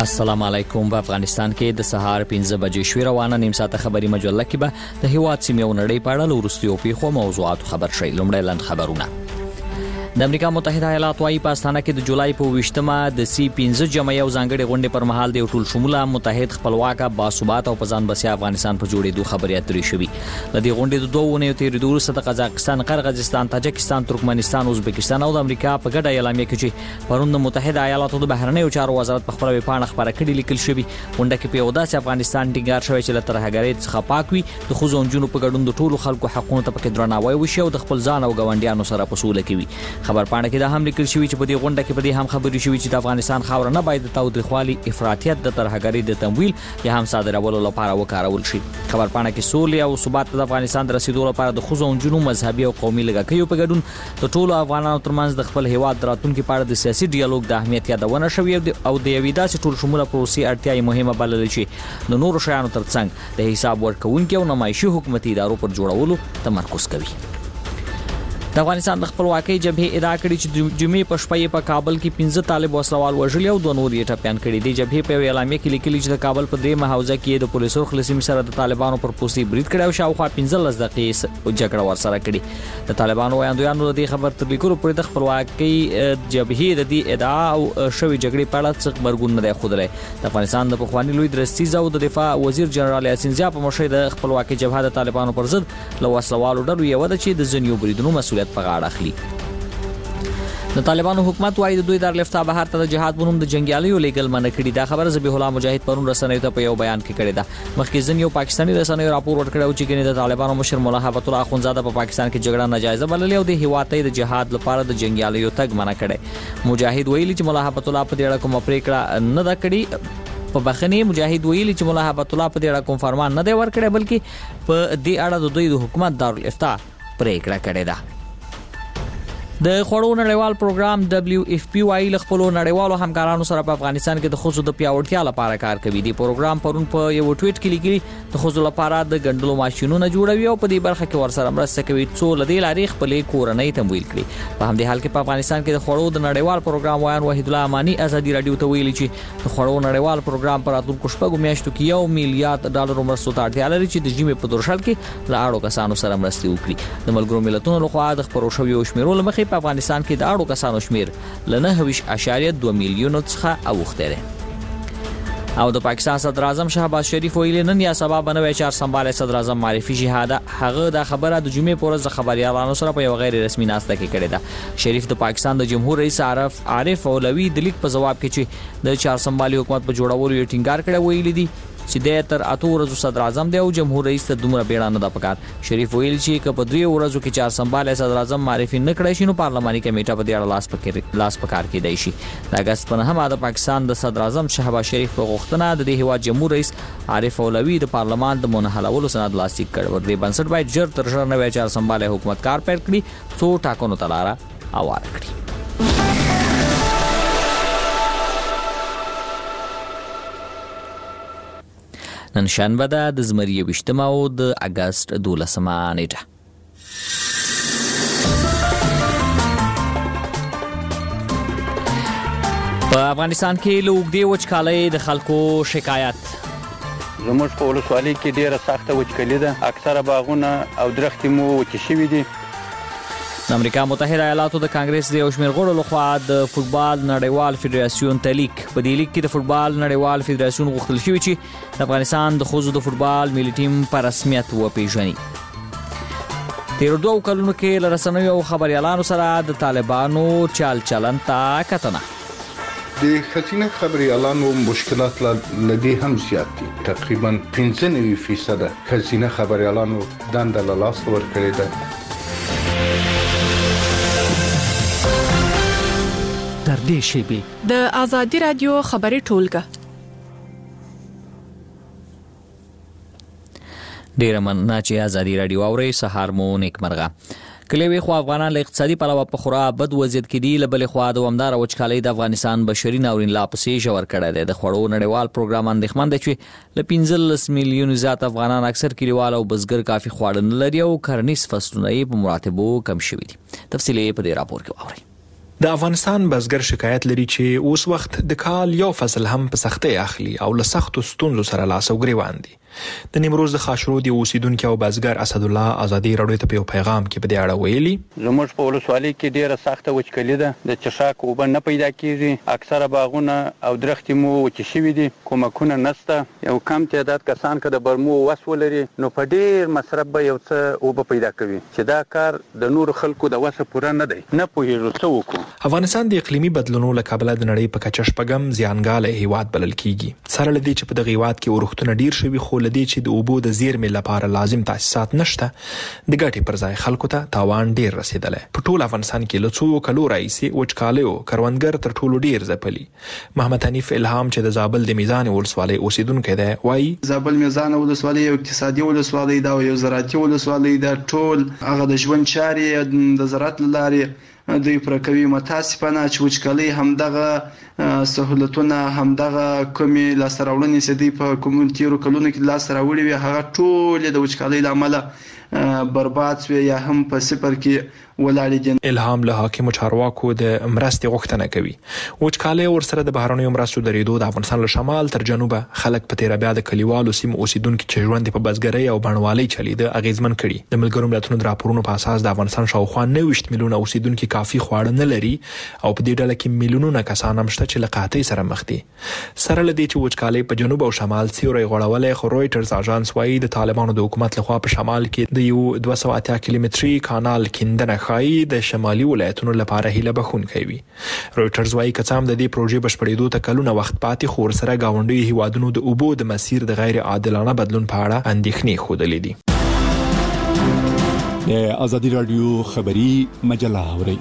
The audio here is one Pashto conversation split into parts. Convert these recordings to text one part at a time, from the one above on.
السلام علیکم. په افغانستان کې د سهار 15 بجې شوې روانه نیم ساعته خبري مجله کې به د هیواد سیمې او نړۍ په اړه وروستیو پیښو موضوعات خبر شي. لومړی لاند خبرونه. د امریکا متحده ایالات وايي په استانه کې د جولای په 20مه د سی 15 جمعي او ځانګړي غونډې پر مهال د ټول شموله متحد خپلواک باثبات او په ځان بسیا افغانستان په جوړېدو خبرې اترې شوې. د دې غونډې د دوه ونیو تیریدو وروسته د قزاقستان، قرغیزستان، تاجکستان، ترکمنستان، ازبکستان او د امریکا په ګډه اعلامیه کې چې پرون د متحده ایالاتو د بهرنیو چارو وزارت په خپل ویبپاڼه خبره کړې لیکل شوې. غونډه کې په یو داسې افغانستان ټینګار شوی چې له ترهګرۍ څخه پاک وي، د ښځو او نجونو په ګډون د ټولو خلکو حقونو ته پکې درناوی وشي او د خپل ځان او ګاونډیانو سره په سوله کې وي. خبرپاڼه کې لیکل شوی چې په دې غونډه کې په دې هم خبرې شوې چې د افغانستان خاور نه باید د تاوتریخوالي، افراطیت، د ترهګرۍ د تمویل یا هم صادرولو لپاره وکارول شي. خبرپاڼه کې سولې او ثبات د افغانستان د رسیدو لپاره د ښځو او نجونو مذهبي او قومي لږکیو په ګډون د ټولو افغانانو ترمنځ د خپل هیواد راتلونکي په اړه د سیاسي ډیالوګ د اهمیت یادونه شوې او د یوې داسې ټول شموله پروسې اړتیا مهمه بلل چې د نورو شیانو ترڅنګ د حساب ورکونکو او نمایشي حکومتي ادارو پر جوړولو تمرکز کوي. د افغانستان د خپلواکۍ جبهې ادعا کړې چې جمعې په شپه په کابل کې 15 طالب وسلوال وژلي او 2 نور یې ټپيان کړي دي. جبهې په اعلامیه کې لیکلي چې د کابل په درېمه حوزه کې د پولیسو خلاصي سره د طالبانو پر پوستي برید کړی او شاوخوا 15 دقیقې جګړه ورسره کړې. د طالبانو وړاندویانو د دې خبر تر لیکلو پورې د خپلواکۍ جبهې د دې ادعا او شوی جګړې په اړه څه خبرګون نه دی ښودلی. د افغانستان د پخواني لوی درستیز او د دفاع وزیر جنرال یاسین زیا په مشرۍ د خپلواکۍ جبهه د طالبانو پر ضد له وسلوالو ډلو یو د چې د ځینو بریدونو مسؤلیت په غاړه اخلي. د طالبانو حکومت وايي د دوی د لفتا بهر ته د جهاد بنوم د جنگیالیو لیګل منع کړي. دا خبر ذبیح الله مجاهد پرون رسنیو ته په یو بیان کې کړی ده. مخکې ځینې پاکستاني رسنیو راپور ورکړی چې ګنې د طالبانو مشر مولا هبت الله اخونزاده په پاکستان کې جګړه ناجایزه بللې او د هیواد ته د جهاد لپاره د جنگیالیو تګ منع کړي. مجاهد ویلي چې مولا هبت الله په دې اړه کومه پریکړه نه ده کړې. په بخنی مجاهد ویلي چې مولا هبت الله په دې اړه کوم فرمان نه دی ورکړی بلکې په دې اړه د دوی د حکومت دارالافتا پریکړه کړې ده. د خوړو نړیوال پروګرام WFP وايي له خپل نړیوالو همکارانو سره په افغانستان کې د ښځو د پیاوړتیا لپاره کار کوي. دی پروګرام پرون په یو ټویټ کې لیکلي د ښځو لپاره د ګندلو ماشينونه جوړوي او په دې برخه کې ورسره مرسته کوي څو لدی لاري خپل کورنۍ تمویل کړي. په همدې حال کې په افغانستان کې د خوړو د نړیوال پروګرام وایي وحید الله امانی ازادي رادیو ته ویلي چې د خوړو نړیوال پروګرام پر راتلونکو شپږو میاشتو کې $1 میلیارډ مرستو ته اړتیا لري چې د جیمې په دورشل کې له اړو کسانو سره مرسته وکړي. د ملګرو ملتونو لخوا د خبرو شویو شمیرو لمخې په افغانستان کې د اړو کسانو شمیر له 9.2 میلیونو څخه اوښتی دی. او د پاکستان صدر اعظم شهباز شریف ویلي نن یا سبا بنوي چار سنبال صدر اعظم معرفي شهاده هغه د خبره د جمعې پر ورځ خبريالانو سره په یو غیر رسمي ناسته کې کړې ده. شریف د پاکستان د جمهور رئیس عارف اولوی د لیک په جواب کې چې د چار سنبال حکومت په جوړولو یې ټینګار کړی ویلي دي چې د تر 8 ورځو صدر اعظم دی او جمهور رئیس ته دومره بیړه نه ده پکار. شریف ویل چې که په 3 ورځو کې چار سنبال صدر اعظم معرفي نه کړی شي نو پارلماني کمیټه په دې اړه لاس پکار کېدای شي. د اگست په 9 د پاکستان د صدر اعظم شهباز شریف په غوښتنه د هیواد جمهور رئیس عارف اولوی د پارلمان د منحلولو سند لاسلیک کړ. ور دې بنسټ باید ژر تر ژره نوې چار سنبال حکومت کار پیل کړي څو ټاکنو ته لاره هواره کړي. نن شنبه ده د زمري 20 او د اگست 12 نیټه. په افغانستان کې له اوږدې وچکالۍ د خلکو شکایت. زموږ په ولسوالۍ کې ډیره سخته وچکالي ده. اکثره باغونه او درختې مو وچې شوي دي. د امریکا متحده ایالاتو د کانګرس د یو شمېر غړو لخوا د فوټبال نړیوال فدراسیون ته لیک. په دې لیک کې د فوټبال نړیوال فدراسیون غوښتل شوی چې د افغانستان د ښځو د فوټبال ملي ټیم په رسمیت وپیژني. تیر 2 کلونو کې له رسنیو او خبريالانو سره د طالبانو چال چلن ته کتنه. د ښځینه خبريالانو مشکلات لدی هم زیات دي. تقریبا 95% ښځینه خبريالانو دنده له لاسه ورکړې ده. در دې شیبي د ازادي رادیو خبري ټولګه. ډیر مننه چې ازادي رادیو اوري. سهار مو نیکمرغه. کلیوي خو افغانان له اقتصادي پلوه په خورا بد وضعیت کې دي. لبل خو د ومدار وچکالۍ د افغانستان بشري ناورین لا پسې ژور کړی دی. د خوړو نړیوال پروګرام اندېښمن دی چې له 15 میلیونو زیات افغانان اکثر کلیوال او بزګر کافي خواړه نه لري او کرنیز فصلونه یې په مراتبو کم شوي دي. تفصیل یې په دې راپور کې واورئ. د افغانستان بزګر شکایت لري چې اوس وخت د کال یو فصل هم په سختۍ اخلي او له سختو ستونزو سره لاس او ګریوان دي. د نیمروز د خاشرود اوسیدونکو او بزګر اسد الله ازادي راډیو ته په پیغام کې په دې اړه ویلي زموږ په ولسوالۍ کې ډیره سخته وچکلي ده، د چشاک اوبه نه پیدا کیږي، اکثره باغونه او درختې مو وچ شوي دي، کومکونه نشته، یو کم تعداد کسان که د برمو وس ولري نو په ډیر مصرف به یو څه اوبه پیدا کوي، چې دا کار د نور خلکو د وسه پوره نه دی، نه پوهیږو څه وکړو. افغانستان د اقلیمي بدلونونو له کبله د نړۍ په کچه شپږم زیانګاله هیواد بلل کیږي. سره لدی چې په دغه هیواد کې اورښتونه ډیر شوي، خو لدی چې د اوبو د زیرمې لپاره لازم تاسیسات نشته، د ګټې پر ځای خلکو ته تاوان ډیر رسیدلی. په ټول افغانستان کې له څو کلو راهیسې وچکالیو کروندګر تر ټولو ډیر ځپلي. محمد حنیف الهام چې د زابل د میزان ولسوالۍ اوسیدونکی دی وایي زابل میزان ولسوالۍ یو اقتصادي ولسوالۍ ده او یو زراعتي ولسوالۍ ده. ټول هغه د ژوند چارې د زراعت لارې دوی پر کوي. متاسفانه چې وچکالي همدغه سہولتونه همدغه کومي لاسراوړنې چې دوی په کومونتیرو کلونو کې لاسراوړي وي هغه ټول د وچکالي لامل برباد شوی یا هم په صفر کې ولاړ دي. الهام له حاکمو چارواکو د مرستې غوښتنه کوي. وچکالي ورسره د بهرنیو مرستو درېدو د افغانستان له شمال تر جنوبه خلک په تیر بیا د کلیوالو سیمو اوسیدونکو چې ژوند په بزګرۍ او بڼوالۍ چلیده اغیزمن کړي. د ملګرو ملتونو د راپورونو په اساس د افغانستان شاوخوا 90 میلیونه اوسیدونکو کافي خواړه نه لري او په دې ډله کې میلیونونه کسان هم شته چې له قحطۍ سره مخ دي. سره لدی چې وچکالي په جنوب او شمال سیوري غوړولې، خو رويټرز اژانس وايي د طالبانو د حکومت لخوا په شمال کې د یو 280 کیلومتري کانال کیندنه خای د شمالي ولایتونو لپاره هیله بخښونکی وي. رويټرز وايي که څه هم د دې پروژې بشپړېدو ته کلونه وخت پاتې، خو ورسره ګاونډي هیوادونو د اوبو د مسیر د غیر عادلانه بدلون په اړه اندېښنې ښودلې دي. د ازادي راډیو خبري مجله اورئ.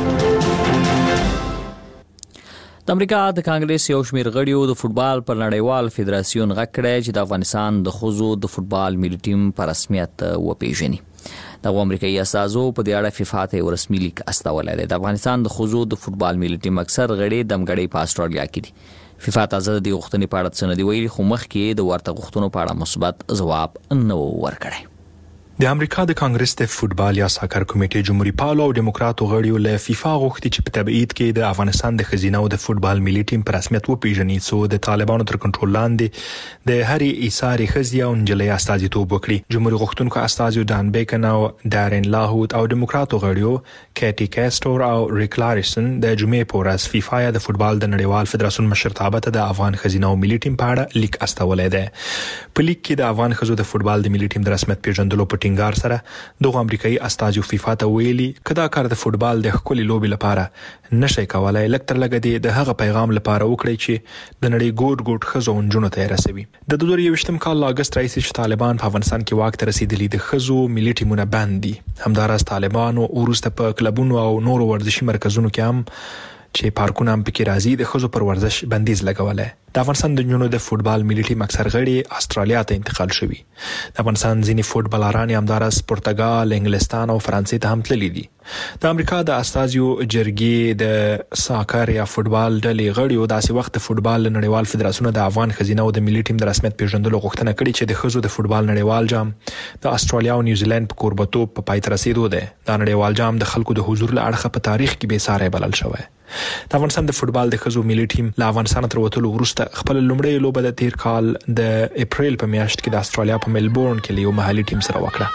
د امریکا د کانګریس یو شمېر غړیو د فوتبال پر نړیوال فدراسیون غږ کړی چې د افغانستان د ښځو د فوتبال ملي ټیم په رسمیت وپیژني. د امریکایي استازو په دې اړه فیفا ته یو رسمي لیک استولی دی. د افغانستان د ښځو د فوتبال ملي ټیم اکثر غړي دمګړۍ په استرالیا کې دي. فیفا تازه د غوښتنې په اړه څه نه دی ویلي، خو مخکې د ورته غوښتنو په اړه مثبت ځواب نه ورکړی. د امریکا د کانګریس د فوتبال یا ساکر کمیټې جمهوریت پالو او دیموکراتو غړیو له فیفا غوښتي چې په تبعید کې د افغانستان د ښځینه او د فوتبال ملي ټیم په رسمیت وپیژني، څو د طالبانو تر کنټرول لاندې د هرې ایساري ښځې او نجلۍ استازیتوب وکړي. جمهوریت غوښتونکو استازو ډان بیکن او ډارن لاهوت او دیموکراتو غړیو کیټي کاستور او ریک لارسن د جمعې په ورځ فیفا یا د فوتبال د نړیوال فدراسیون مشرتابه ته د افغان ښځینه او ملي ټیم په اړه لیک استولی دی. په لیک کې د افغان ښځو د فوتبال د ملي ټیم د رسمیت پیژندلو په ټینګار سره دغه امریکایي استازو فیفا ته ویلي که دا کار د فوتبال د ښکلي لوبې لپاره نشي کولای، لږ تر لږه د هغه پیغام لپاره وکړي چې د نړۍ ګوټ ګوټ ښځو او نجونو ته یې رسوي. د 2021 کال اگست راهیسې چې طالبان په افغانستان کې واک ته رسیدلي د ښځو ملي ټیمونه بند دي. همداراز طالبانو وروسته په کلبونو او نورو ورزشي مرکزونو کې هم چې پارکونه هم پکې راځي د ښځو پر ورزش بندیز لګولی. د افغانستان د نجونو د فوتبال ملي ټیم اکثر غړي استرالیا ته انتقال شوي. د افغانستان ځینې فوتبالران همداراز پرتګال، انګلستان او فرانسې ته هم تللي دي. د امریکا د استازیو جرګې د ساکر یا فوتبال ډلې غړیو داسې وخت د فوتبال نړیوال فدراسیون د افغان ښځینه او د ملي ټیم د رسمیت پیژندلو غوښتنه کړې چې د ښځو د فوتبال نړیوال جام د استرالیا او نیوزیلند په کوربتوب په پای ته رسیدو دی. دا نړیوال جام د خلکو د حضور له اړخه په تاریخ کې بې ساری بلل شوی. د افغانستان د فوتبال د ښځو ملي ټیم له افغانستان تر وتلو وروسته خپل لومړی لوبه د تیر کال د اپریل په میاشت کې د استرالیا په ملبورن کې له یو محلي ټیم سره وکړه.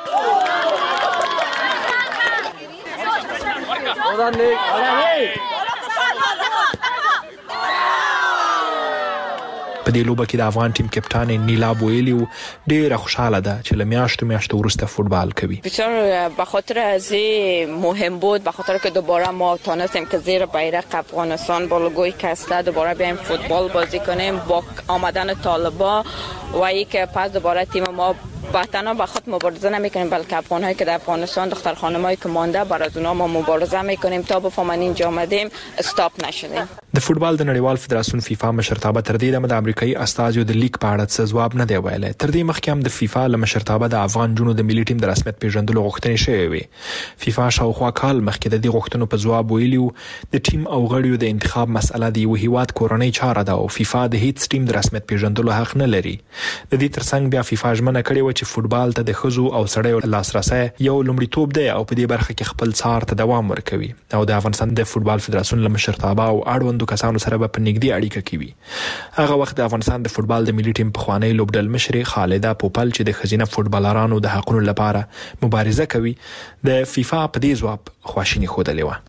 په دې لوبه کې د افغان ټیم کپتان نیلا بویلی ډېر خوشاله ده چې له میاشتو وروسته فوتبال کوي. بسیار به خاطر از مهم بود، به خاطر که دوباره ما تونستیم که زیر بیرق افغانستان با لوگوی کسته دوباره بیایم فوتبال بازی کنیم با آمدن طالبا و ای که پس دوباره تیم ما تنها به خود مبارزه نمیکنیم بلکه افغان‌هایی که در افغانستان دختر خانمایی که مانده برای اونها ما مبارزه میکنیم تا بفهمن اینجا آمدیم استاپ نشدیم. د فوتبال د نړیوال فدراسیون فیفا مشرتابه تر دې دمه د امریکایي استازو د لیک په اړه څه ځواب نه دی ویلی. تر دې مخکې هم د فیفا له مشرتابه د افغان جنونو د ملي ټیم د رسمیت پیژندلو غوښتنې شوې وې. فیفا شاوخوا کال مخکې د دې غوښتنو په ځواب ویلي و د ټیم او غړیو د انتخاب مسله د یو هیواد کورنۍ چاره ده او فیفا د هیڅ ټیم د رسمیت پیژندلو حق نه لري. د دې ترڅنګ بیا فیفا ژمنه کړې و و چې فوتبال ته د ښځو او سړیو لاسرسي یو لومړیتوب دی او په دې برخه کې خپل څار ته دوام ورکوي او د افغانستان د فوتبال فدراسیون له مشرتابه او اړوندو کسانو سره په نږدې اړیکه کوي. هغه وخت د افغانستان د فوتبال د ملي ټیم پخوانی لوبډل مشر خالده پوپل چې د ښځینه فوتبالرانو د حقوقو لپاره مبارزه کوي د فیفا په دې ځواب خواشینی خوده لیوه.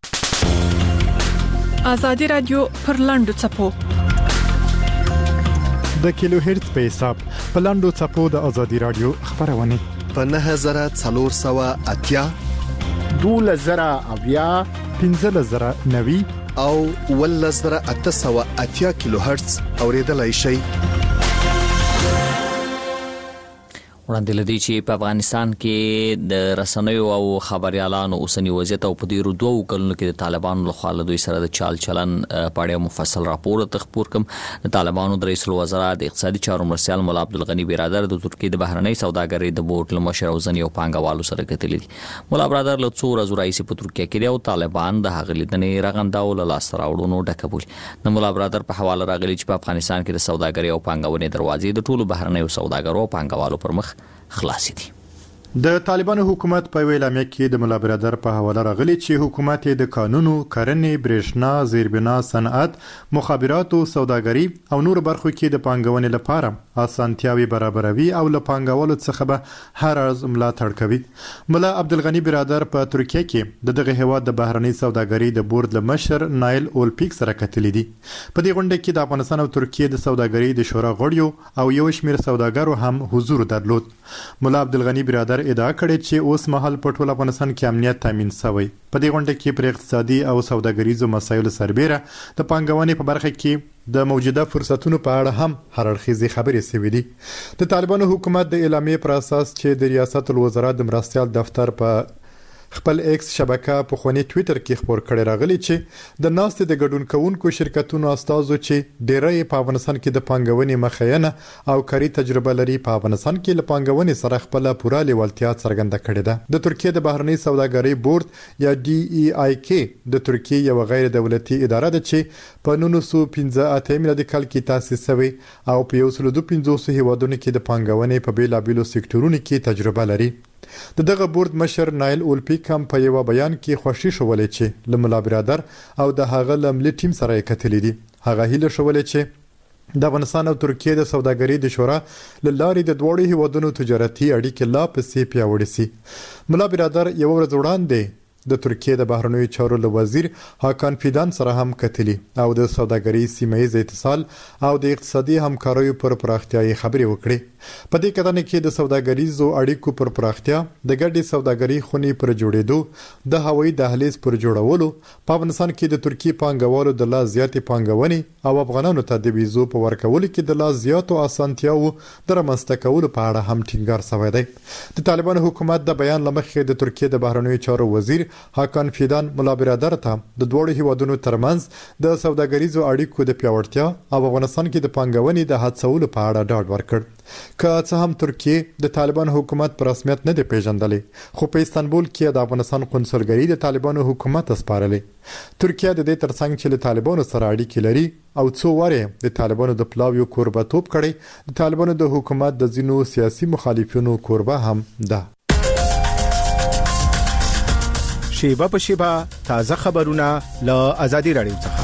آزادی رادیو پر لاندو چپو د کیلو هرتز په حساب په لاندو چپو د آزادی رادیو خبرونه په 9480 2000 1590 او 1880 کیلو هرتز اوریدلای شي. وړاندې لدی چې په افغانستان کې د رسنیو او خبريالانو اوسنی وضعیت او په ډیرو دوه کلونو کې د طالبانو له خوا له دوی سره د چال چلن په اړه مفصل راپور تخپور کوم. د طالبانو د رئیس الوزرا د اقتصادي چارو مرسل مولا عبدالغنی برادر د ترکیه د بهرنۍ سوداګرۍ د بورډ لمشر او ځنیو پانګوالو سره کتلې دي. مولا برادر له څو ورځې راځي په ترکیه کې دی او طالبان د هغه لیدنې رغنداو له لاس راوړونو ډکبول. د مولا برادر په حواله راغلي چې په افغانستان کې د سوداګرۍ او پانګونې دروازې د ټولو بهرنۍ سوداګرو او پانګوالو پر مخ خلاص دي. د طالبانو حکومت په ویلامه کې د مولا برادر په حواله راغلي چې حکومت د قانونو، کرنې، برېښنا، زیربنا، صنعت، مخابرات او سوداګري او نور برخو کې د پانګونې لپاره اسانتیاوي برابروي او له پانګوالو څخه به هر ارز ملاتړ کوي. مولا عبدالغنی برادر په ترکیه کې دغه هیواد د بهرنۍ سوداګرۍ د بورډ لمشر نایل اولپیک سره کتلې دي. په دې غونډه کې د افغانستان او ترکیه د سوداګرۍ د شورا غړیو او یو شمېر سوداګرو هم حضور درلود. مولا عبدالغنی برادر ادعا کړې چې اوس مهال په ټول افغانستان کې امنیت تامین شوی. په دې غونډه کې پر اقتصادي او سوداګریزو مسایلو سربېره د پانګونې په برخه کې د موجوده فرصتونو په اړه هم هر اړخیزې خبرې شوې دي. د طالبانو حکومت د اعلامیې پر اساس چې د ریاست الوزرا د مرستیال دفتر په خپل ایکس شبکه په خونی ټوئیټر کې خبر کړی راغلی چې د ناستې د ګډون کوونکو شرکتونو استازو چې ډیری په افغانستان کې د پانګونې مخینه او کاري تجربه لري په افغانستان کې له پانګونې سره خپل پوره لیوالتیا څرګنده کړې ده. د ترکیه د بهرنۍ سوداګرۍ بورډ یا DEIK د ترکیه یو غیر دولتي اداره ده چې په 1985 میلادي کال کې تاسیس شوی او په 152 هیوادونو کې د پانګونې په بیلابیلو سکتورونو کې تجربه لري. دغه بورډ مشر نایل اولپیک هم په یو بیان کې خوشی شولې چې له مولا برادر او د هغه لملي ټیم سره کتلې دي. هغه هیله شولې چې د افغانستان او ترکیه د سوداګرۍ د شورا له لارې د دوړو هیوادونو تجارتي اړیکې لا پسې پیاوړې شي. مولا برادر یو ورځ وړاندې د ترکیه د بهرنیو چارو له وزیر هاکان فیدان سره هم کتلی او د سوداګرۍ سیمه‌ییز اتصال او د اقتصادي همکاریو پر پراختیاي خبرې وکړې. په دې کتنه کې د سوداګریزو اړیکو پر پراختیا، د ګډې سوداګرۍ خونې پر جوړېدو، د هوایي دهلیز پر جوړولو، په افغانستان کې د ترکیه پانګوالو د لا زیاتې پانګونې او افغانانو ته د ویزو په ورکولو کې د لا زیاتو اسانتیاو د رامنځته کولو په اړه هم ټینګار شوی دی. د طالبانو حکومت د بیان لمخې د ترکیه د بهرنیو چارو وزیر هاکان فیدان مولا برادر ته د دوړو هیوادونو ترمنځ د سوداګریزو اړیکو د پیاوړتیا او افغانستان کې د پانګونې د هڅولو په اړه ډاډ ورکړ. که څه هم ترکیه د طالبان حکومت پر رسمیت نه دی پیژندلې، خو په استانبول کې د افغانستان قونسلګرۍ د طالبانو حکومت سپارلې. ترکیه د دې ترڅنګ چې له طالبانو سره اړیکې لري او څو واره د طالبانو د پلاویو کوربتوب کړي، د طالبانو د حکومت د ځینو سیاسي مخالفینو کوربه هم ده. شیبه په شیبه تازه خبرونه له آزادی رادیو څخه.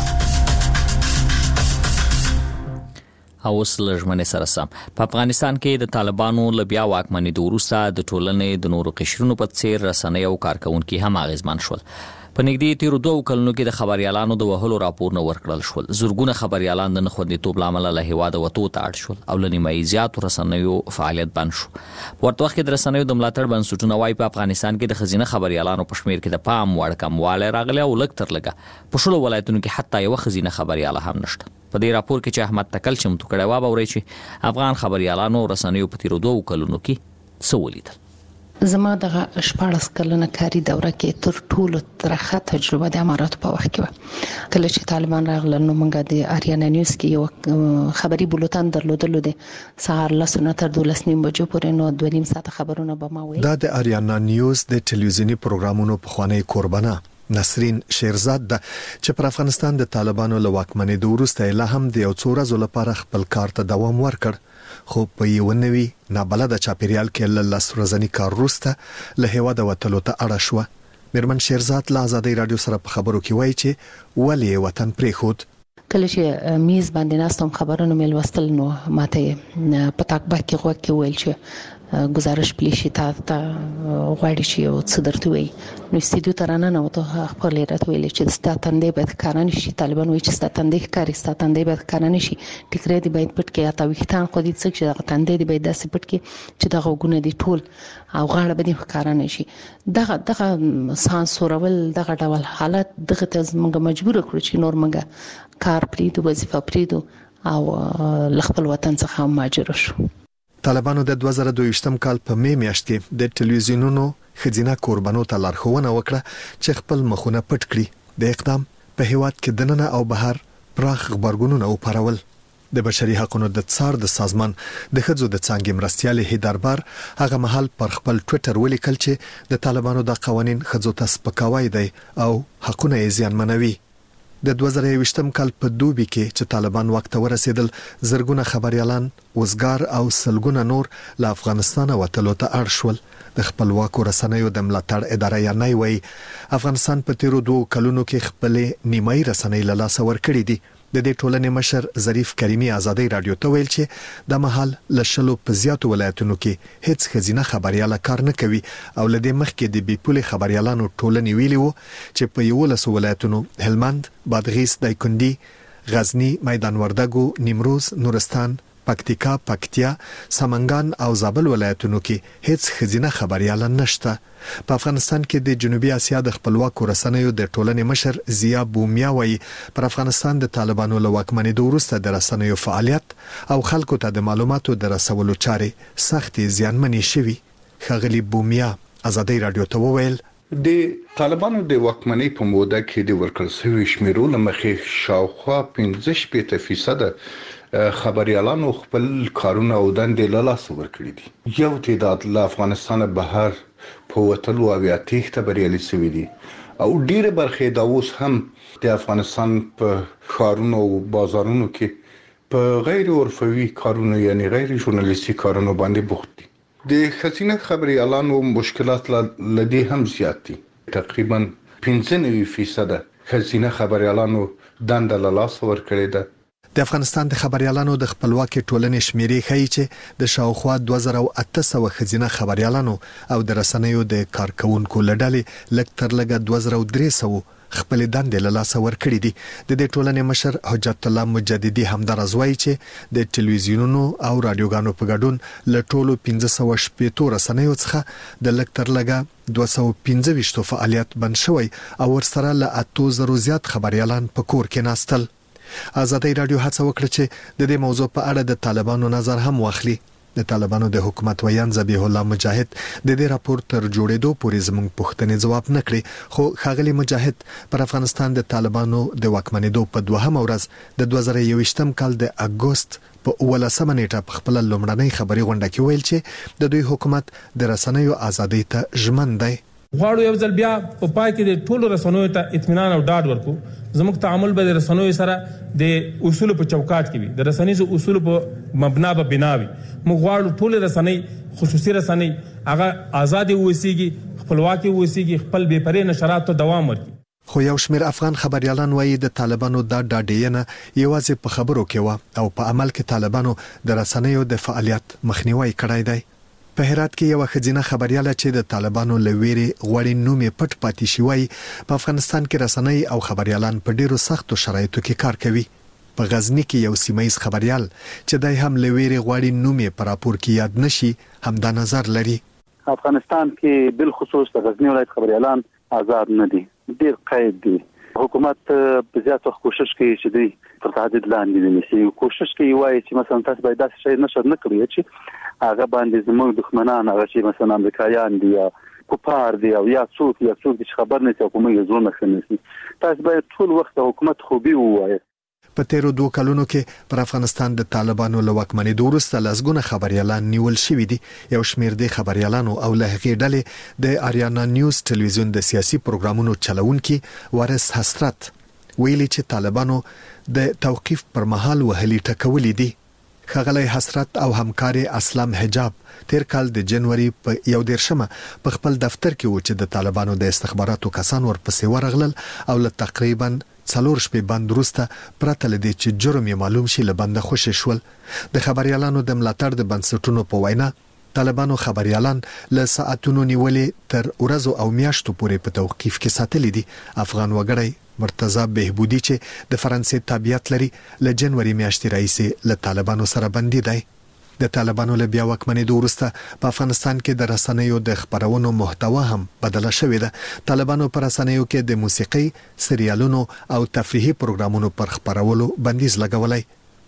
او سلجمنه سره سم په افغانستان کې د طالبانو لبیا واکمنۍ د وروسته د ټولنې د نورو قشرونو په څیر رسنۍ او کارکونکو هم اغیزمن شول. په نږدې تیرو دوه کلونو کې د خبريالانو د وهلو راپورونه ورکړل شول. زورګونه خبريالان د نخودنیتوب لامل له هیواد وته تاړ شول او لنیمای زیات رسنیو فعالیت بند شو. ورته وخت د رسنیو د ملاتړ بنسټونو وايي په افغانستان کې د خزینه خبريالانو په شمیر کې د پام وړ کمواله راغلی او لږ تر لږه په شلو ولایتونو کې حتی یو خزینه خبرياله هم نشته. په دې راپور کې چې احمد تکل چمتو کړی و باوري چې افغان خبريالانو رسنیو په تیرو دوه کلونو کې څه ولیدل. زما دغه 14 کلنه کاری دوره کې تر ټولو ترخه تجربه د اماراتو په وخت کې و. کله چې طالبان راغلل نو موږ د آریانا نیوز کې یو خبري بولتن درلودلو د سهار لسونه تر 12:30 بجو پورې نو 2.5 ساعت خبرونه به ما وي. دا د آریانا نیوز د ټلویزیونی پروګرامونو په خوانی قربانه نسرین شیرزاد ده چې پر افغانستان د طالبانو له واکمنۍ وروسته لا هم د یو څو ورځې لپاره خپل کار ته دوام ورکړ خو په یو نوي نابلده چاپیریال کې له لس ورځني کار وروسته له هیواده وتلو ته اړه شوه. میرمن شیرزاد له آزادۍ رادیو سره په خبرو کې وایي چې ولې وطن پرېښود. کله چې میز باندې ناستم خبرونه مې لوستل نو ماته په تاکبه کې غوږ کې ویل چې گزارش پلیشي تا غواړي چې یو څه درته وي نو استودیو ترانه نو ته خپل لري ویل چې ستاتندې باید کاران شي. طالبان وایي چې ستاتندې کاری ستاتندې باید کاران شي. ټیکرې دی باید پټ کې یا تا وختان خو دې څه چې دغه تندې دی باید داسې پټ کې چې دغه وګونه دی ټول او غاړه باندې کاران شي. دغه سانسورول دغه ډول حالت دغه ته موږ مجبور کړو چې نور موږ کار پریدو وظیفه پریدو او خپل وطن څخه مهاجر شو. طالبانو د 2022م کال په می میاشت کې د ټلویزیونونو خزینه قربانو ته لارښوونه وکړه چې خپل مخونه پټ کړي. د اقدام په هیواد کې دننه او بهر پراخ خبرګونونه وپارول. د بشري حقوقو د څار د سازمان د ښځو د څانګې مرستيال هیدربار هغه مهال پر خپل ټوئیټر ولیکل چې د طالبانو د قوانين ښځو ته سپکاوی دی او حقونه یې زیانمنوي. د 2021م کال په دوبي کې چې طالبان وخت ورسېدل زرګونه خبريالان وزګار او سلګونه نور له افغانستان وتلو ته اړ شول. د خپلواکو رسنیو د ملاتړ اداره یا نه وي افغانستان په تیرو 2 کلونو کې خپل نیمایي رسنۍ له لاس ورکړې دي. د دې ټولنې مشر ظریف کریمی آزادۍ رادیو ته ویل چې د محل لشلو په زیاتو ولایتونو کې هیڅ خزینه خبرياله کار نه کوي او لدې مخکې د بیپولي خبريالانو ټولنې ویلي وو چې په یو لس ولایتونو هلمند، بادغیس، دایکندي، غزنی، میدان وردګو، نیمروز، نورستان، پکتیکا، پکتیا، سمنګان او زابل ولایتونو کې هیڅ خزینه خبرياله نشته. په افغانستان کې د جنوبي اسیا د خپلواکو رسنیو د ټولنې مشر زیا بومیا وایي پر افغانستان د طالبانو له واکمنۍ وروسته د رسنیو فعالیت او خلکو ته د معلوماتو د رسولو چارې سخت زیانمنې شوي. ښاغلي بومیا آزادۍ رادیو ته وویل د طالبانو د واکمنۍ په موده کې د ورکړل شوی شمیرو لمخې شاوخوا 15% خبريالانو خپل کارونه او دندې له لاس ورکړي دي. یو تعداد له افغانستان بهر په وتلو او تېښته بریالي شوي دي او ډیره برخه دا اوس هم د افغانستان په ښارونو او بازارونو کې په غیر عرفوي کارونو یعنی غیر ژورنالیستي کارونو باندې بوخت دي. د خزینه خبريالانو مشکلات لدی هم زیات دي. تقریبا 95% خزینه خبريالانو دنده له لاس ورکړي ده. د افغانستان د خبريالانو د خپلواکي ټولنې شمیرې ښیي چې د شاوخوا 2800 خزینه خبريالانو او د رسنیو د کارکونکو لړلې لکتر لګه 2300 خپل دندې له لاس ورکړي دي. د دې ټولنې مشر حجت الله مجددي همدارز وایي چې د ټلویزیونونو او رادیوګانو په ګډون له ټولو 1514 رسنیو څخه د لکتر لګه 215 فعالیت بند شوی او ورسره له 8000 زیات خبريالان په کور کې ناستل. آزادۍ رادیو هڅه وکړه چې د دې موضوع په اړه د طالبانو نظر هم واخلي. د طالبانو د حکومت ویان ذبیح الله مجاهد د دې راپور تر جوړېدو پورې زموږ پوښتنې جواب نه کړې خو ښاغلي مجاهد پر افغانستان د طالبانو د واکمنېدو په 2مه ورځ د 2021م کال د اګوست په 18مه نیټه په خپل لومړنۍ خبري غونډه کې ویل چې د دوی حکومت د رسنیو ازادۍ ته ژمن دی. غواړو یو ځل بیا په پای کې د ټولو رسنیو ته اطمینان او ډاډ ورکو. زموږ تعامل به د رسنیو سره د اصول په چوکاټ کې وي. د رسنیو اصول په مبنا به بناوي. موږ غواړو ټول رسنۍ خصوصي رسنۍ هغه آزاد اوسېږي، خپلواکي اوسېږي، خپل بې پرې نشرات ته دوام ورکړي. خو یو شمېر افغان خبريالان وایي د طالبانو د ډاډینه یوازې په خبرو کې و او په عمل کې طالبانو د رسنیو د فعالیت مخنیوي کړی دی. په هرات کې یو خزینه خبرياله چې د طالبانو لويري غوړي نومې پټ پاتې شوی په افغانستان کې رسنۍ او خبريالان په ډیرو سختو شرایطو کې کار کوي. په غزنی کې یو سیمایي خبريال چې دای هم لويري غوړي نومې پر راپور کې یاد نشي هم دا نظر لري. افغانستان کې بل خصوص د غزنی ولایت خبريالان آزاد نه دي، ډیر قید دي. حکومت په زیاتو کوشش کوي چې دوی تر تهدید لاندې ونیسي. کوشش کوي وایي چې مثلا تاسو باید داسې شی نشر نه کړئ چې هغه باندې زموږ دښمنان هغه چې مثلا امریکایان دي یا کوپار دي او یا څوک چې خبر نه شي کومه یو ځونه خنسي. تاسو باید ټول وخت حکومت خوبي ووایي. په تیرو 2 کلونو کې پر افغانستان د طالبانو له واکمنۍ وروسته لسګونه خبريالان نیول شوي دي. یو شمېر د خبريالانو او له هغې ډلې د آریانا نیوز ټلویزیون د سیاسي پروګرامونو چلوونکي وارث حسرت ویلي چې طالبانو د توقيف پر مهال وهلي ټکولې دي. خغلی حسرت او همکاري اسلام حجاب تیر کال د جنوري په 11 په خپل دفتر کې و چې د طالبانو د استخباراتو کسان ورپسې ورغلل او له تقریبا 4 شپې بند وروسته پرته لدی چې جرم یې معلوم شي له بنده خوشی شول. د خبريالانو د ملاتړ د بنسټونو په وینا طالبانو خبريالان له ساعتونو نیولې تر ورځو او میاشتو پورې په توقيف کې ساتلې دي. افغان وګړی مرتضی بهبودی چې د فرانسې تابعیت لري له جنوري میاشتې راهیسې له طالبانو سره بندي دی. د طالبانو له بیا واکمنۍ وروسته په افغانستان کې د رسنیو د خبرونو محتوا هم بدله شوې ده. طالبانو پر رسنیو کې د موسیقي، سریالونو او تفریحي پروګرامونو پر خبرولو بندیز لګولای.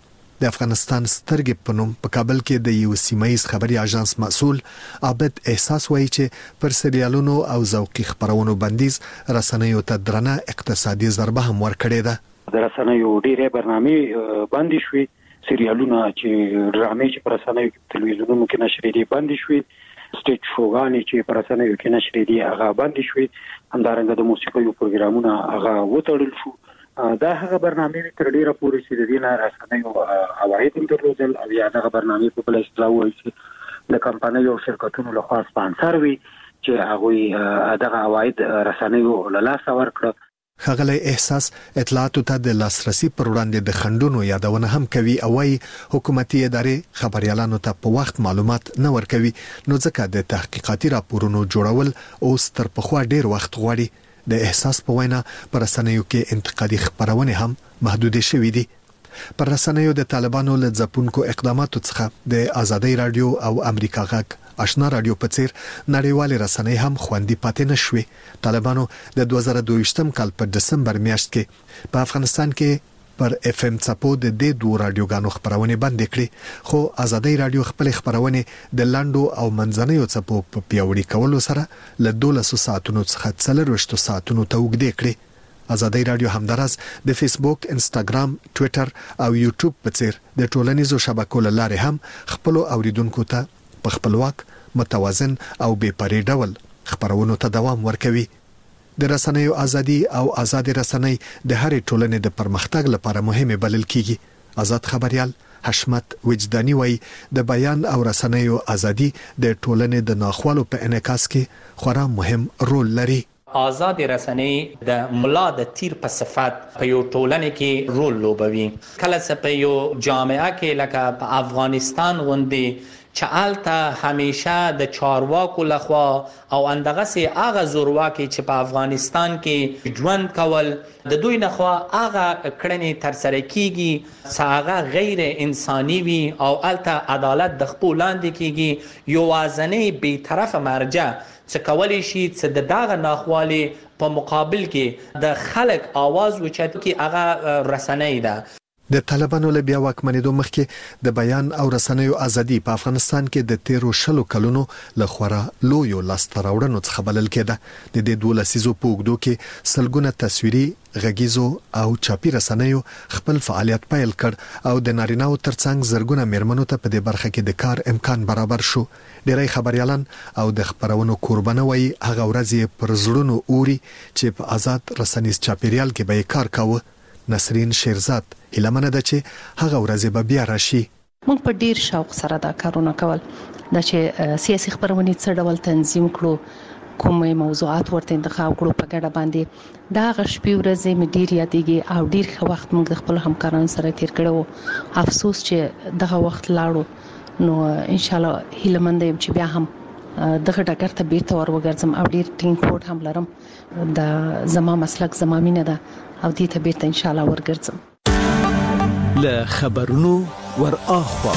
د افغانستان سترګې په نوم په کابل کې د یو سیمایي خبري اژانس مسؤل عابد احساس وایي چې پر سریالونو او ذوقي خبرونو بندیز رسنیو ته درنه اقتصادي ضربه هم ورکړې ده. د رسنیو ډېرې برنامې بندي شوې، سریالونه چې ډرامې چې پر رسنیو کې تلویزیونونو کې نشر دي بندي شوې، سټیج شوګانې چې پر رسنیو کې نشر دي هغه بندي شوې، همدارنګه د موسیقي پروګرامونه هغه وتړل شو. دا هغه برنامې تر ډیره پورې چې د دې نه رسنیو عواید هم درلودل او یا دغه برنامې په بل اصطلاح وایي چې د کمپنیو او شرکتونو لخوا سپانسر وي چې هغه دغه عواید رسنیو له لاسه ورکړه. خغلی احساس اطلاعاتو ته د لاسرسي پر وړاندې د خندونو یادونه هم کوي او وايي حکومتي ادارې خبريالانو ته په وخت معلومات نه ورکوي، نو ځکه د تحقیقاتي راپورونو جوړول اوس تر پخوا ډیر وخت غواړي. د احساس په وینا پر رسنیو کې انتقادي خبرونه هم محدود شوي دي. پر رسنیو د طالبانو له ځپونکو اقداماتو څخه د آزادۍ رادیو او امریکا غږ آشنا رادیو په څیر نړیوال رسنۍ هم خوندي پاتې نشوي. طالبانو د 2022 کال په دسمبر میاشت کې په افغانستان کې پر اف ام څپو د دې 2 رادیوګانو خبرونه بند کړې، خو آزادۍ رادیو خپل خبرونه د لاندو او منځنیو څپو په پیوړی کولو سره له 12 ساعتونو څخه 24 ساعتونو ته وګړي کړې. آزادۍ رادیو همدارس د فیسبوک، انستګرام، ټوئیټر او یوټیوب په څیر د ټولنیزو شبکو لاره هم خپل اوریدونکو ته په خپلواک، متوازن او بې پرې ډول خبرونو ته دوام ورکوي. د رسنیو ازادي او آزاد رسنۍ د هرې ټولنې د پرمختګ لپاره مهمه بلل کیږي. آزاد خبريال حشمت وجداني وایي د بیان او رسنیو ازادي د ټولنې د ناخوالو په انعکاس کې خورا مهم رول لري. آزاد رسنۍ د ملا د تیر په صفت په یو ټولنه کې رول لوبوي. کله چې په یو جامعه کې لکه په افغانستان غوندي چې الته همیشه د چارواکو لخوا او اندغه سي هغه زورواکي چې په افغانستان کې ژوند کول د دوی لخوا هغه کړنې تر سره کیږي چې هغه غیر انساني وي او الته عدالت د خپل لاندې کیږي. یو وازنې به طرف مرجع چې کولی شي چې د دغه ناخوالي په مقابل کې د خلک आवाज وچت کی هغه رسنۍ ده. د طالبانو له بیا واکمنېدو مخکې د بیان او رسنیو ازادي په افغانستان کې د 13 کلونو له خورا لویو لاستراوړنو څخه بلل کېده. د دې 12 لسیزو په اوږدو کې سلګونه تصویري، غږیزو او چاپی رسنیو خپل فعالیت پیل کړ او د نارینه‌و ترڅنګ زرګونه میرمنو ته په دې برخه کې د کار امکان برابر شو. ډېری خبريالان او د خبرونو قربانه وي هغه ورځې پر زړونو اوري چې په آزاد رسنیز چاپیریال کې به کار کاوه. نسرین شیرزاد هیلمنه ده چې هغه ورځ به بیا راشي. موږ په ډیر شوق سره دا کارونه کول، دا چې سیاسي خبرونه څه ډول تنظیم کړو، کومه موضوعات ورته انتخاب کړو په ګډه باندې. دا غشپې ورځې مې ډیر یادېږي او ډیر ښه وخت موږ خپل همکارانو سره تیر کړو. افسوس چې دغه وخت لاړو، نو ان شاء الله هیلمنده يم چې بیا هم دغه ډګر ته بیرته ورغورځم او ډیر ټینګ هوډ هم لرم. دا زما مسلک زما مینه ده او دې ته بیرته ان شاء الله ورګرځم. له خبرونو ور اخوا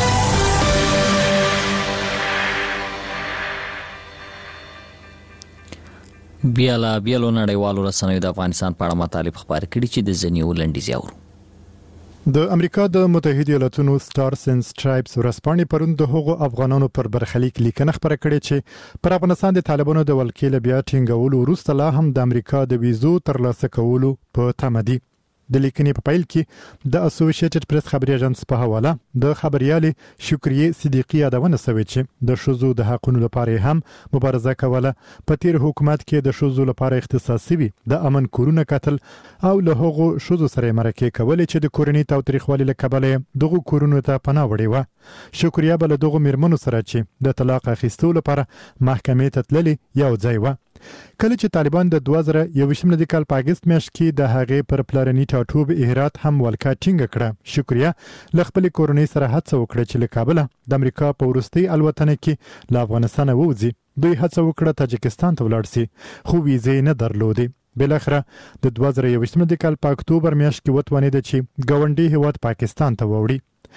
بیالو نړیوالو رسنیو د افغانستان په اړه مطالب خبر کړي چې د زنیو لنډیز یاورو. د امریکا د متحده ایالاتونو سټارز اند سټرایپس ورسپانې پرون د هغو افغانانو پر برخلیک لیکنه خبره کړې چې پر افغانستان د طالبانو د ولکې له بیا ټینګولو وروسته لا هم د امریکا د ویزو ترلاسه کولو په تمه دي. د لیکنې په پیل کې د اسوسییټډ پریس خبري اژانس په حواله د خبريالې شکریه صدیقی یادونه شوې چې د شوزو د حقوقو لپاره هم مبارزه کوله. په تیر حکومت کې د شوزو لپاره اختصاصي وي د امن کورونه قتل او له هغو شوزو سره مرکه کولې چې د کورنۍ تاوتریخوالي له کبله دغه کورونو ته پناه وړي و. شکریه بل دغه مرمنو سره چې د طلاق اخیستو لپاره محکمې ته تللي یو ځای و. کله چې طالبان د 2021 کال په اگست میاشت کې د هغې پر پلاني ټاټوب اهرات هم ولکا ټینګ کړه. شکریه ل خپل کورنۍ سره هڅه وکړه چې له کابل د امریکا په ورستي الوتنه کې له افغانستان ووځي. دوی هڅه وکړه تاجکستان ته ولاړ شي خو ویزې نه درلودې. بل اخره د 2021 کال په اکتوبر میاشت کې وتوانید چې ګاونډي هیواد پاکستان ته ووړي.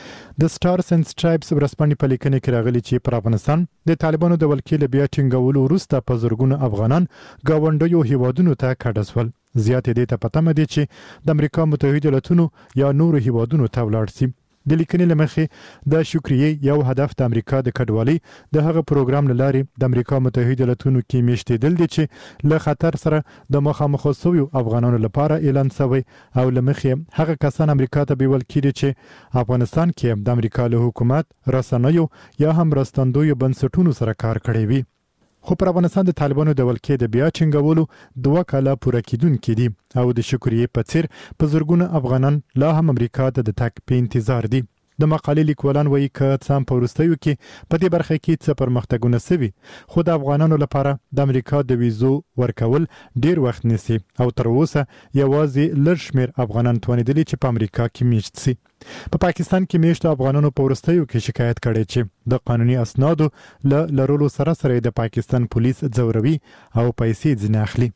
د سټارز اند سټرایپس ورسپانې په لیکنه کې راغلي چې پر افغانستان د طالبانو د ولکې بیا ټینګولو وروسته په زرګونو افغانان ګاونډیو هیوادونو ته کډه شول. زیاتې دې ته پته مده چې د امریکا متحده ایالاتونو یا نورو هیوادونو ته ولاړ شي. د لیکنې لمخې د شکریه یو هدف د امریکا د کډوالۍ د هغه پروګرام لاري د امریکا متحده ایالاتونو کې میشتېدل دي چې له خطر سره د مخامخ شویو افغانانو لپاره اعلان شوی او لمخې هغه کسان امریکا ته بیول کړي چې افغانستان کې د امریکا له حکومت رسنیو یا هم راستندوی بنسټونو سره کار کړی وي. خو پر افغانستان د طالبانو د ولکې د بیا ټینګولو 2 کاله پوره کیدونکې دي او د شکریه په څیر په زرګونو افغانان لا هم امریکا ته د تک په انتظار دي. د مقالې لیکوالان وایي چې څام په ورستیو کې په دې برخه کې څه پرمختګونه سوي خو د افغانانو لپاره د امریکا د ویزو ورکول ډیر وخت نیسي او تر اوسه یوازې لږ شمیر افغانان توانیدلي چې په امریکا کې میشت شي. په پاکستان کې میشت افغانانو په ورستیو کې شکایت کړي چې د قانوني اسنادو لرلو سره د پاکستان پولیس ځوروي او پیسې ځنه اخلي.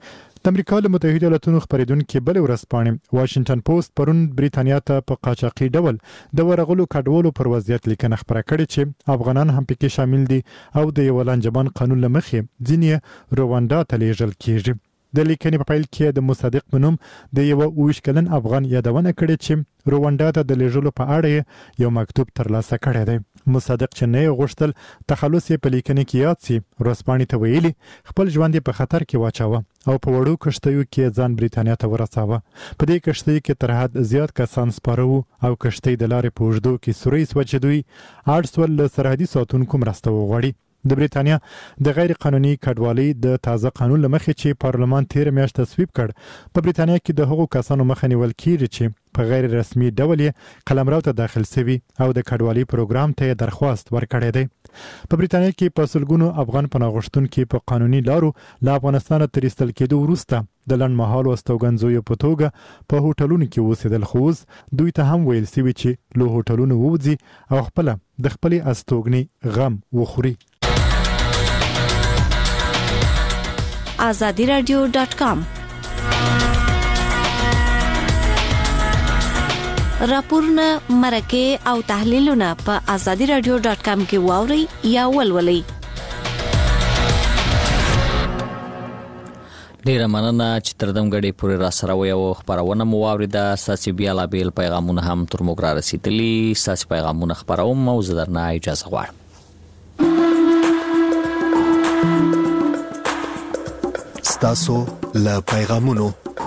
د امریکا له متحده ایالاتونو خبرېدونکو بل ورځپاڼې واشنگټن پوسټ پرون بریتانیا ته په قاچاقي ډول د ورغلو کډوالو پر وضعیت لیکنه خبره کړې چې افغانان هم پکې شامل دي او د یو لنجبان قانون لمخې ځینې رواندا ته لیږل کیږي. د لیکنې په پیل کې د مصدق بنوم د یو 20 کلن افغان یادونه کړې چې رواندا ته د لیږلو په اړه یو مکتوب ترلاسه کړی دی. مصدق چې نه غوښتل تخلص په لیکنې کې یاد سي ورسپانې ته ویلي خپل ژوند په خطر کې واچاوه او په وړو کشتیو کې ځان بریتانیا ته ورساوه. په دې کشتۍ کې تر حد زیات کسان سپاره او کشتۍ د لارې په اوږدو کې سوري سوچ دوی اړسول له سرحدي ساتونکو مرسته وغواړي. د بریتانیا د غیر قانوني کډوالۍ د تازه قانون لمخې چې پارلمان 13 میاشت تصویب کړ په بریتانیا کې د هغو کسانو مخه نیول کیږي چې په غیر رسمي ډول قلمرو ته داخل شوي او د کډوالۍ پروګرام ته درخواست ورکړی دی. په بریتانیا کې په سلګونو افغان پناه غوښتونکو په قانوني لارو له افغانستان تر ایستل کېدو وروسته د لنډمهالو استوګنځیو په توګه په هوټلونو کې اوسېدل خو دوی ته هم ویل شوي چې له هوټلونو ووځي او خپل د خپلې استوګنې غم وخوري. azadiradio.com راپورونه مرکه او تحلیلونه په azadiradio.com کې واوري یا ولولئ. ډیره مننه چې تر دم غړي پورې را سره وي او خبرونه مو واوریده. ساسي بیا لا بیل پیغامونه هم تر موږ را رسیدلي. ساسي پیغامونه خبروم او زه درنه اجازه غواړم. تاسو له پیغامونو.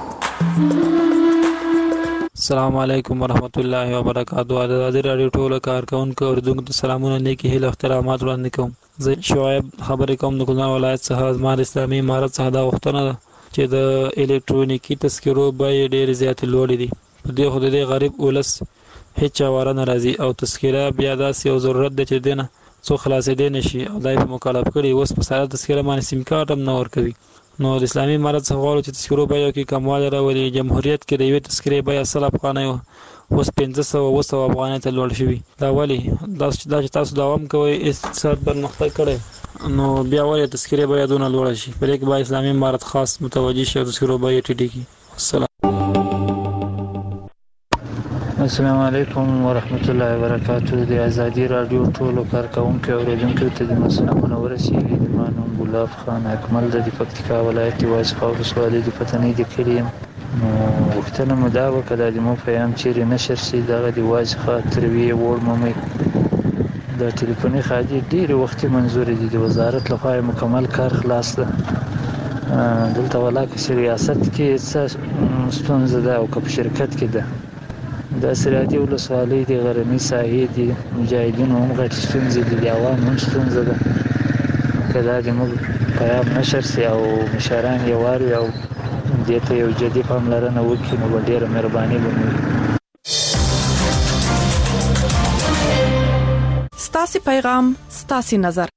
السلام علیکم ورحمت الله وبرکاتہ. د رادیو ټولو کارکونکو اوریدونکو ته سلامونه لیکي هله احترامات وړاندې کوم. زه شعیب خبرې کوم د کونړ ولایت څخه. زما د اسلامي امارت څخه دا غوښتنه ده چې د الکترونیکي تذکرو بیې ډېرې زیاتې لوړې دي. په دې خو د دې غریب ولس هیڅ چاره نه راځي او تذکره بیا داسې یو ضرورت دی چې دینه څو خلاصېدی نشي او دای په مکلف کړي. اوس په ساده تذکره باندې سیم کارت هم نه ورکوي. نو د اسلامي امارت څخه غواړو چې تذکرو بیو کې کموالی راولي. جمهوریت کې د یوې تذکرې بیه 100 افغانۍ وه، اوس 500 افغانۍ ته لوړ شوي. دا ولې؟ دا چې تاسو دوام کوئ اقتصاد پرمختګ کړی نو بیا ولې تذکرې بیه دونه لوړه شي؟ په دې کې باید اسلامي امارت خاص متوجه شي او تذکرو بیې ټیټې کړي. السلام علیکم ورحمت الله وبرکاتہ. د ازادي رادیو ټولو کارکونکو او اوریدونکو ته د مسلمانانو ورسیږي. د مانو ګلاب خان اکمل د پکتیکا ولایت واسخه ولسوالۍ د پتنې د کلیم. نو وختونه مو دا وکړه د مو پیغام چیرې نشر شي دغه د واسخه تروي وړ مې د ټلیفوني خاجي ډیر وخت منزور دي. د وزارت لخوا مکمل کار خلاص ده دلته ولاکه چې ریاست کې څه ستونزه ده او که په شرکت کې ده د سرحدي ولسوالۍ د غرنۍ ساحې دي مجاهدینو هم غټې ستونزې دي د عوامو هم ستونزه ده که دا د موږ پیام نشر سي او مشران یې واوري او دې ته یو جدي پاملرنه وکړي نو به ډېره مهرباني به وي. ستاسې پیغام ستاسې نظر